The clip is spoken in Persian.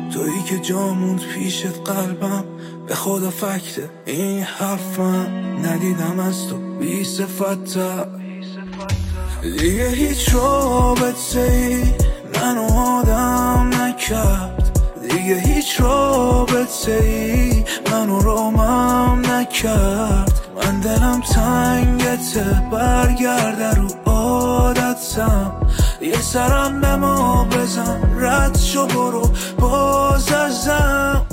تویی که جاموند پیشت قلبم، به خدا فکت این حرفم، ندیدم از تو بی صفت‌تر. دیگه هیچ رابطه‌ای منو آدم نکرد، دیگه هیچ رابطه‌ای منو رامم نکرد. من دلم تنگته، برگرده رو عادتم، یه سرم به ما بزن، رد شو برو باز ازم.